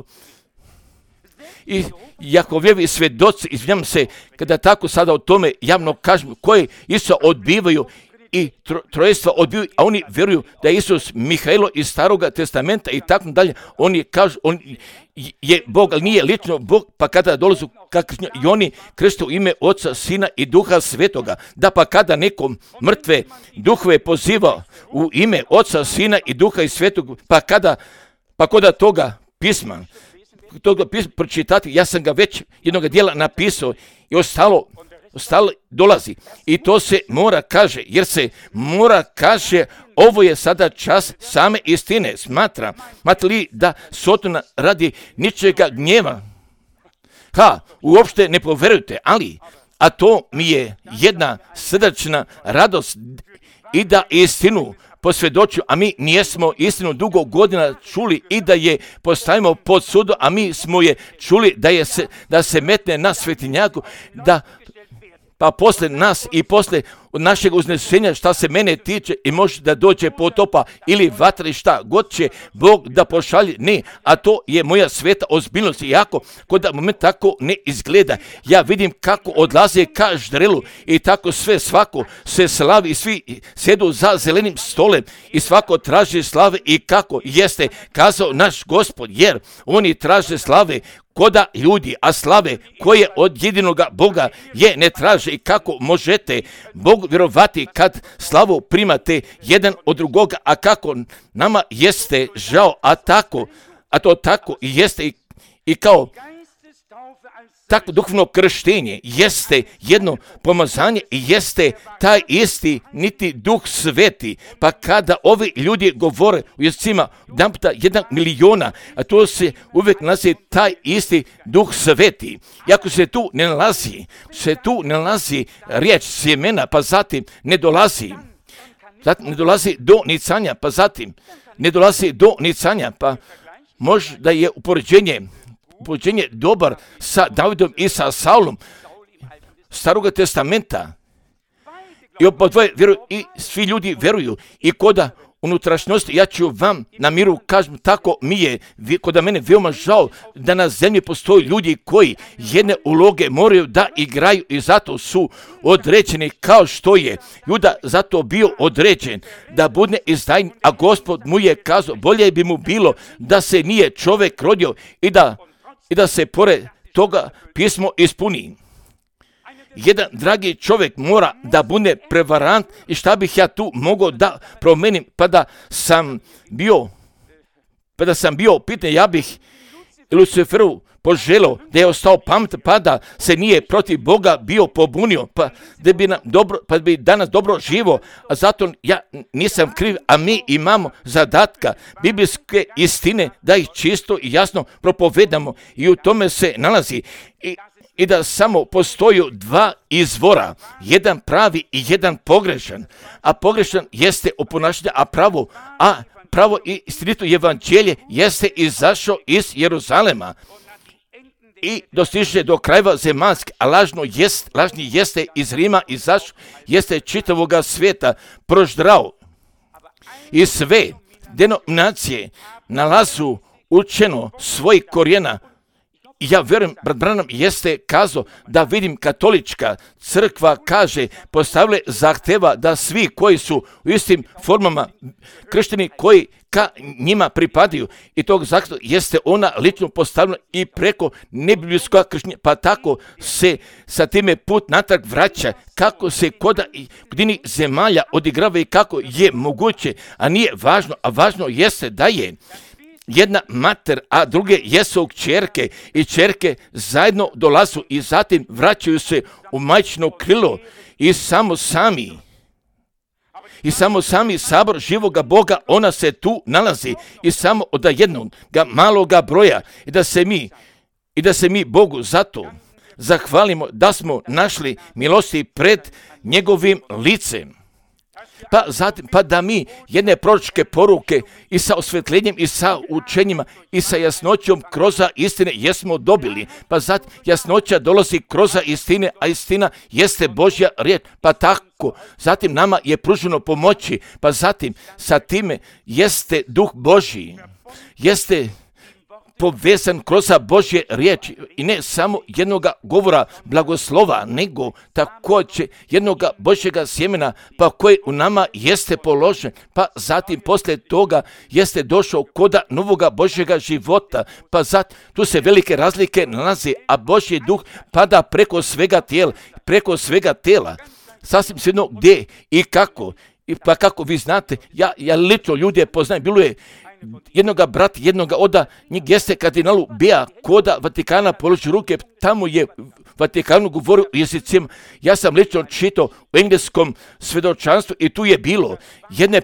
I Jakovljevi svjedoci, izvinjam se, kada tako sada o tome javno kažem, koji isto odbivaju i trojstva odbiju, a oni vjeruju da je Isus Mihailo iz Staroga testamenta i tako dalje. Oni kažu, on je Bog, ali nije lično Bog, pa kada dolazu i oni krste u ime Oca, Sina i Duha Svetoga. Da, pa kada nekom mrtve duhove poziva u ime Oca, Sina i Duha i Svetog, pa koda toga pisma pročitati, ja sam ga već jednog dijela napisao, i ostalo dolazi. I to se mora kaže, jer se mora kaže, ovo je sada čas same istine. Smatrate li da Sotona radi ničega gnjeva? Uopšte ne poverujte, a to mi je jedna srdačna radost, i da istinu posvjedočio, a mi nijesmo istinu dugo godina čuli, i da je postavimo pod sudu, a mi smo je čuli da se metne na svetinjaku, pa posle nas i posle našeg uznesenja, šta se mene tiče, i može da dođe potopa ili vatra, šta god će Bog da pošalje, ne, a to je moja sveta ozbiljnost. Iako kod moment tako ne izgleda, ja vidim kako odlaze ka ždrelu, i tako svako se slavi, i svi sjedu za zelenim stolem i svako traži slave, i kako jeste kazao naš Gospod, jer oni traže slave koda ljudi, a slave koje od jedinoga Boga je ne traže. I kako možete Bogu vjerovati kad slavu primate jedan od drugoga, a kako nama jeste žao, a to tako i jeste, i kao tako duhovno krštenje jeste jedno pomazanje, i jeste taj isti niti Duh Sveti. Pa kada ovi ljudi govore u jezicima 1 miliona, a to se uvijek nalazi taj isti Duh Sveti. Iako se tu ne nalazi riječ sjemena, pa zatim ne dolazi do nicanja, pa zatim ne dolazi do nicanja, pa možda je upoređenje dobar sa Davidom i sa Saulom Staroga testamenta. I obadvoje vjeruju, i svi ljudi vjeruju, i koda unutrašnjosti, ja ću vam na miru kažem, tako mi je kod mene veoma žao da na zemlji postoji ljudi koji jedne uloge moraju da igraju, i zato su određeni, kao što je Juda zato bio određen da bude izdajnik, a Gospod mu je kazao, bolje bi mu bilo da se nije čovjek rodio i da se pored toga pismo ispuni. Jedan dragi čovjek mora da bude prevarant, i šta bih ja tu mogao da promenim, pa da sam bio pitanje, ja bih Luciferu poželio, da je ostao pamet, pa da se nije protiv Boga bio pobunio, pa da bi nam dobro, pa bi danas dobro živo, a zato ja nisam kriv, a mi imamo zadatka biblijske istine da ih čisto i jasno propovedamo i u tome se nalazi i da samo postoji dva izvora, jedan pravi i jedan pogrešan, a pogrešan jeste u ponašanju, a pravo i istinito evanđelje jeste izašao iz Jeruzalema i dostiže do krajeva zemaljske, a lažni jeste iz Rima izašao, jeste čitavoga svijeta proždrao i sve denominacije nalazu učeno svojih korijena. Ja vjerujem, brat Branham jeste kazao da vidim katolička crkva kaže, postavile zahteva da svi koji su u istim formama kršteni, koji ka njima pripadaju i tog zahtjeva jeste ona lično postavljena i preko nebiblijskog krštenja, pa tako se sa time put natrag vraća, kako se kod inih zemalja odigrava i kako je moguće, a nije važno, a važno jeste da je jedna mater, a druge jesu kćerke i kćerke zajedno dolazu i zatim vraćaju se u majčino krilo i samo sami sabor živoga Boga, ona se tu nalazi i samo od jednog maloga broja i da se mi Bogu zato zahvalimo da smo našli milosti pred njegovim licem. Pa da mi jedne proročke poruke i sa osvetljenjem i sa učenjima i sa jasnoćom kroz istine jesmo dobili. Pa zatim jasnoća dolazi kroz istine, a istina jeste Božja riječ. Pa tako, zatim nama je pruženo pomoći, pa zatim sa time jeste Duh Božji, jeste povezan kroz Božje riječi i ne samo jednoga govora blagoslova, nego također jednoga Božjega sjemena, pa koji u nama jeste položen, pa zatim poslije toga jeste došao koda novoga Božjega života, pa zatim tu se velike razlike nalaze, a Božji duh pada preko svega tijela, sasvim svejedno gdje i kako. I pa kako vi znate, ja lično ljude poznajem, bilo je jednoga brata, jednoga oda, njeg jeste kardinalu Bea koda Vatikana položi ruke, tamo je Vatikanu govorio o jezicima. Ja sam lično čitao u engleskom svjedočanstvu i tu je bilo jedne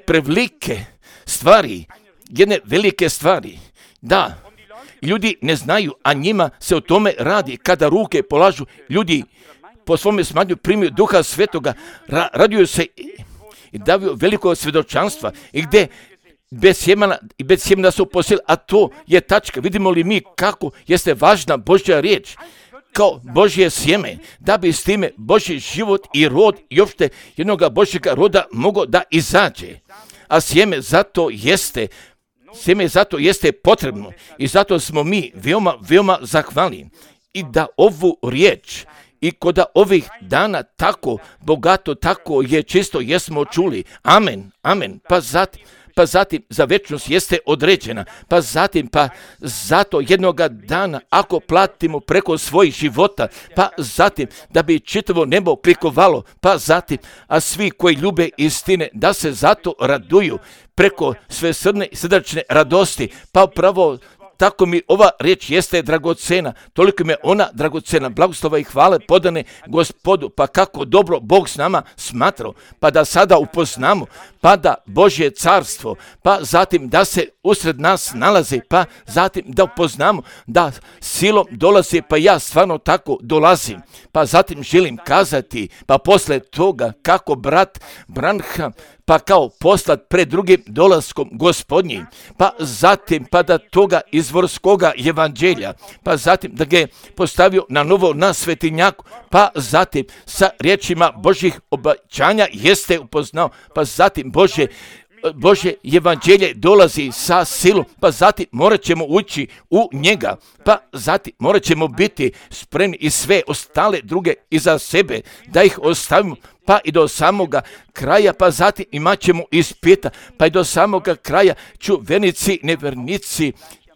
velike stvari. Da, ljudi ne znaju, a njima se o tome radi. Kada ruke polažu, ljudi po svome smatranju primiju Duha Svetoga, raduju se i daju veliko svjedočanstva i gdje bez sjemena su posijeli, a to je tačka. Vidimo li mi kako jeste važna Božja riječ kao Božje sjeme, da bi s time Božji život i rod i uopšte jednoga Božjega roda mogao da izađe. A sjeme zato jeste potrebno i zato smo mi veoma, veoma zahvalni i da ovu riječ i kod ovih dana tako bogato, tako je čisto jesmo čuli. Amen, amen. Pa zatim za večnost jeste određena, pa zato jednoga dana ako platimo preko svojih života, pa zatim da bi čitavo nebo prikovalo, pa zatim, a svi koji ljube istine da se zato raduju preko sve srdačne radosti, pa upravo tako mi ova riječ jeste dragocena, toliko mi je ona dragocena, blagoslova i hvale podane Gospodu, pa kako dobro Bog s nama smatrao, pa da sada upoznamo, pa da Božje carstvo, pa zatim da se usred nas nalazi, pa zatim da upoznamo da silom dolazi, pa ja stvarno tako dolazim, pa zatim želim kazati, pa posle toga kako brat Branham, pa kao poslat pred drugim dolaskom Gospodnjim, pa zatim pa da toga izvorskoga evanđelja, pa zatim da ga je postavio na novo na svetinjaku, pa zatim sa riječima Božjih obećanja jeste upoznao, pa zatim Božje evanđelje dolazi sa silom, pa zatim morat ćemo ući u njega, pa zatim morat ćemo biti spremni i sve ostale druge iza sebe, da ih ostavimo, pa i do samoga kraja, pa zatim imat ćemo ispita, pa i do samoga kraja čuvenici, nevernici,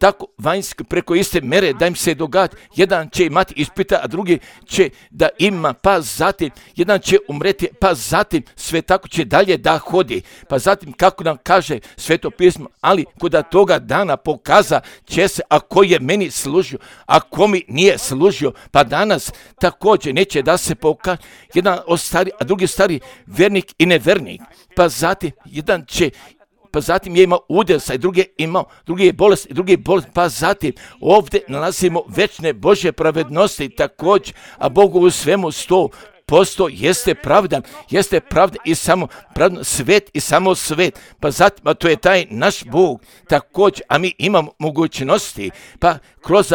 tako vanjski preko iste mere da im se događa. Jedan će imati ispita, a drugi će da ima, pa zatim jedan će umreti, pa zatim sve tako će dalje da hodi. Pa zatim kako nam kaže Sveto pismo, ali kuda toga dana pokaza će se ako je meni služio, ako mi nije služio, pa danas također neće da se pokaže jedan od stari, a drugi stari vernik i nevernik. Pa zatim jedan će, pa zatim je imao udesa i drugi je bolest i drugi je bolest, pa zatim ovdje nalazimo večne Božje pravednosti također, a Bogu u svemu 100% jeste pravda i samo pravda, svet i samo svet, pa zatim, a to je taj naš Bog također, a mi imamo mogućnosti, pa kroz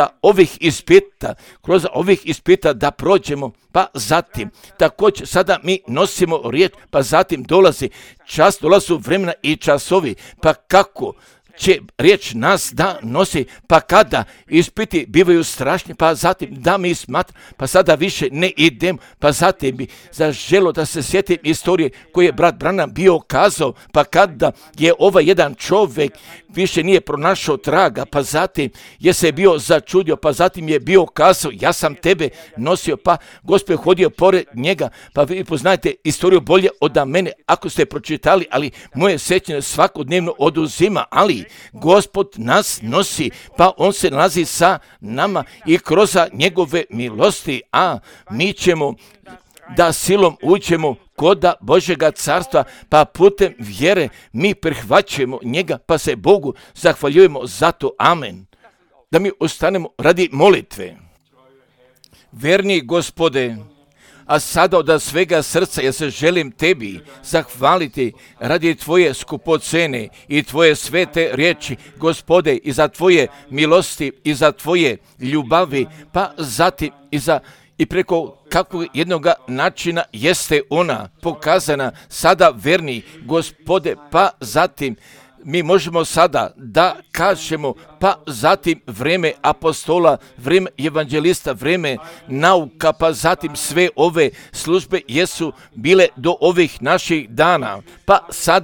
ovih ispita da prođemo, pa zatim, također sada mi nosimo riječ, pa zatim dolazi vremena i časovi, pa kako će riječ nas da nosi, pa kada ispiti bivaju strašni, pa zatim da mi smatramo, pa sada više ne idem, pa zatim bi zaželo da se sjetim istorije koje je brat Branham bio kazao, pa kada je ovaj jedan čovjek više nije pronašao traga, pa zatim je se bio začudio, pa zatim je bio kazao, ja sam tebe nosio, pa Gospod hodio pored njega, pa vi poznajete istoriju bolje od mene, ako ste pročitali, ali moje sjećanje svakodnevno oduzima, ali Gospod nas nosi, pa on se nalazi sa nama i kroz njegove milosti, a mi ćemo da silom uđemo koda Božjega carstva, pa putem vjere mi prihvaćujemo njega, pa se Bogu zahvaljujemo za to. Amen. Da mi ostanemo radi molitve. Verni Gospode, a sada od svega srca ja se želim tebi zahvaliti radi tvoje skupocene i tvoje svete riječi, Gospode, i za tvoje milosti i za tvoje ljubavi, pa zatim i preko kakvog jednog načina jeste ona pokazana sada verni, Gospode, pa zatim mi možemo sada da kažemo, pa zatim vreme apostola, vreme evanđelista, vreme nauka, pa zatim sve ove službe jesu bile do ovih naših dana, pa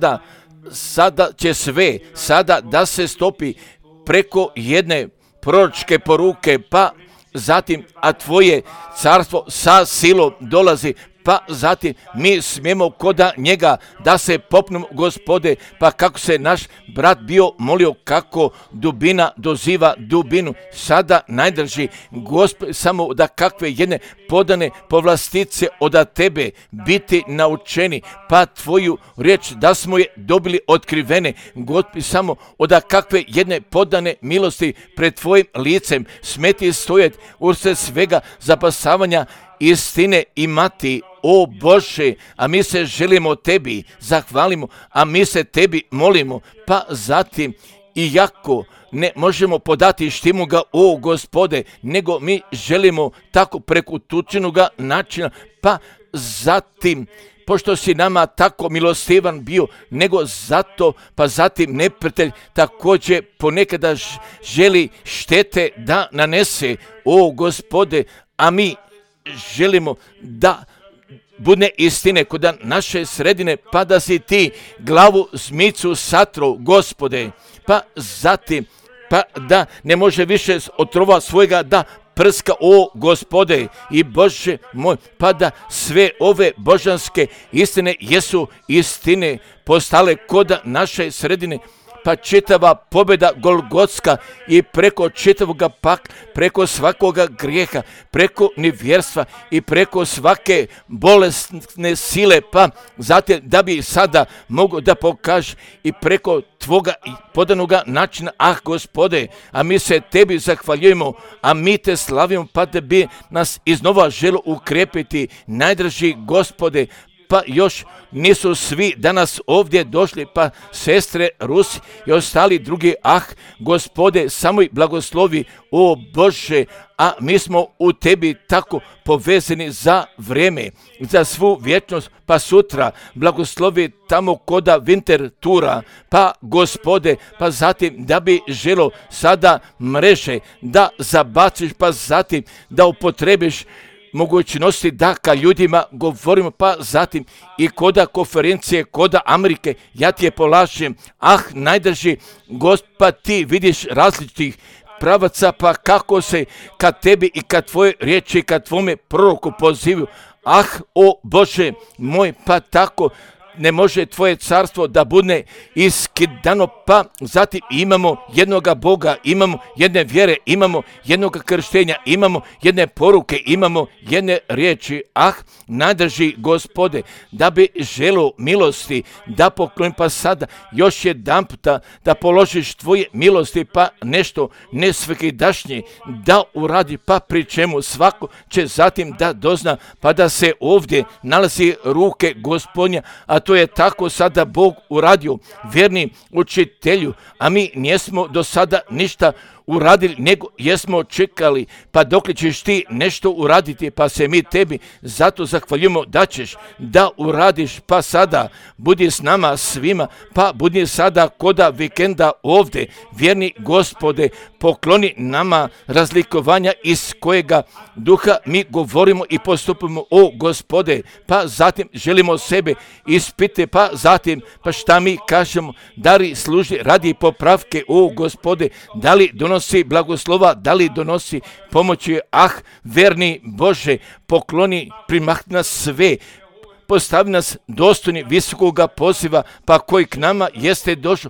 sada će sve, sada da se stopi preko jedne proročke poruke, pa zatim, a tvoje carstvo sa silom dolazi, pa zatim mi smijemo koda njega da se popnemo, Gospode, pa kako se naš brat bio molio, kako dubina doziva dubinu, sada najdrži, Gospode, samo da kakve jedne podane povlastice od tebe biti naučeni, pa tvoju riječ da smo je dobili otkrivene, Gospode, samo od kakve jedne podane milosti pred tvojim licem smeti stojati usred svega zapasavanja istine imati, o Bože, a mi se želimo tebi, zahvalimo, a mi se tebi molimo, pa zatim, iako ne možemo podati štimu ga, o Gospode, nego mi želimo tako preko tučinoga načina, pa zatim, pošto si nama tako milostivan bio, nego zato, pa zatim neprijatelj također ponekada želi štete da nanese, o Gospode, a mi želimo da bude istine kod naše sredine, pa da si ti glavu zmicu satro, Gospode, pa zatim, pa da ne može više otrova svojega da prska, o Gospode i Bože moj, pa da sve ove božanske istine jesu istine postale kod naše sredine, pa čitava pobjeda Golgotska i preko čitavoga pak, preko svakoga grijeha, preko nevjerstva i preko svake bolesne sile, pa zatim da bi sada mogo da pokaže i preko tvoga podanoga načina, Gospode, a mi se tebi zahvaljujemo, a mi te slavimo, pa da bi nas iznova želo ukrepiti, najdraži Gospode, pa još nisu svi danas ovdje došli, pa sestre Rusi i ostali drugi, Gospode, samo i blagoslovi, o Bože, a mi smo u tebi tako povezani za vrijeme, za svu vječnost, pa sutra blagoslovi tamo koda Winter tura, pa Gospode, pa zatim da bi želo sada mreže da zabaciš, pa zatim da upotrebiš mogućnosti da ka ljudima govorimo, pa zatim i koda konferencije, koda Amerike, ja ti je polažem, najdrži Gospod, ti vidiš različitih pravaca, pa kako se kad tebi i kad tvoje riječi, kad tvome proroku pozivu, o Bože moj, pa tako ne može tvoje carstvo da bude iskidano, pa zatim imamo jednoga Boga, imamo jedne vjere, imamo jednoga krštenja, imamo jedne poruke, imamo jedne riječi. Najdrži Gospode, da bi želo milosti da poklonim, pa sada još jedan puta da položiš tvoje milosti, pa nešto nesvakidašnje da uradi, pa pri čemu svako će zatim da dozna, pa da se ovdje nalazi ruke Gospodnja, a to je tako sada Bog uradio, vjerni učitelju, a mi nismo do sada ništa uradili, nego jesmo čekali, pa dok ćeš ti nešto uraditi, pa se mi tebi zato zahvaljujemo da ćeš da uradiš, pa sada budi s nama svima, pa budi sada koda vikenda ovdje, vjerni Gospode, pokloni nama razlikovanja iz kojega duha mi govorimo i postupimo, o Gospode, pa zatim želimo sebe ispite, pa zatim pa šta mi kažemo, da li služi radi popravke, o Gospode, da li donosi blagoslova, da li donosi pomoći, verni Bože, pokloni, primahni nas sve, postavi nas dostojni visokoga poziva, pa koji k nama jeste došao,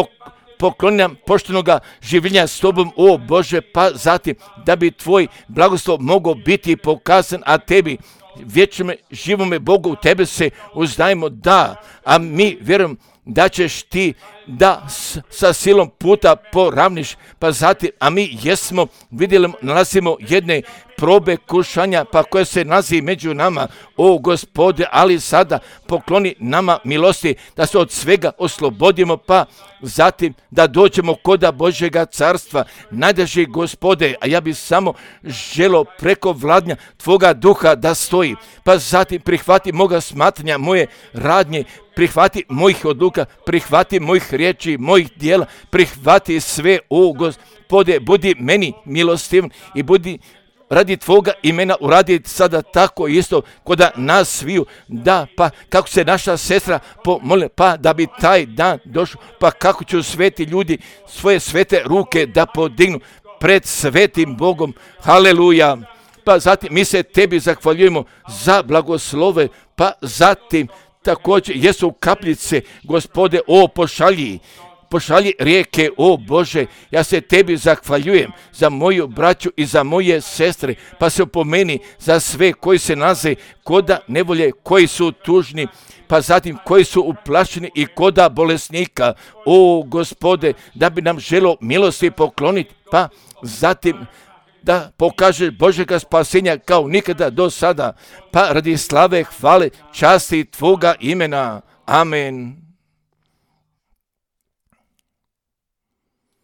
pokloni nam poštenoga življenja s tobom, o Bože, pa zatim da bi tvoj blagoslov mogao biti pokazan, a tebi vječnome živome Bogu u tebe se uzdajemo, da, a mi vjerujem da ćeš ti da sa silom puta poravniš, pa zatim, a mi jesmo vidjeli, nalazimo jedne probe kušanja, pa koje se nalazi među nama, o Gospode, ali sada pokloni nama milosti, da se od svega oslobodimo, pa zatim da dođemo koda Božjega carstva, najdrži Gospode, a ja bi samo želo preko vladnja tvoga duha da stoji, pa zatim prihvati moga smatranja, moje radnje, prihvati mojih odluka, prihvati mojih riječi, mojih dijela, prihvati sve, o Gospode, budi meni milostiv i budi radi tvoga imena uradi sada tako isto koda nas sviju, da, pa kako se naša sestra pomole, pa da bi taj dan došao, pa kako će sveti ljudi svoje svete ruke da podignu pred svetim Bogom, haleluja. Pa zatim mi se tebi zahvaljujemo za blagoslove, pa zatim također jesu kapljice, Gospode, o pošalji rijeke, o Bože, ja se tebi zahvaljujem za moju braću i za moje sestre, pa se opomeni za sve koji se nalaze koda nevolje, koji su tužni, pa zatim koji su uplašeni i koda bolesnika, o Gospode, da bi nam želo milosti pokloniti, pa zatim da pokažeš Božjega spasenja kao nikada do sada, pa radi slave, hvale, časti tvoga imena. Amen.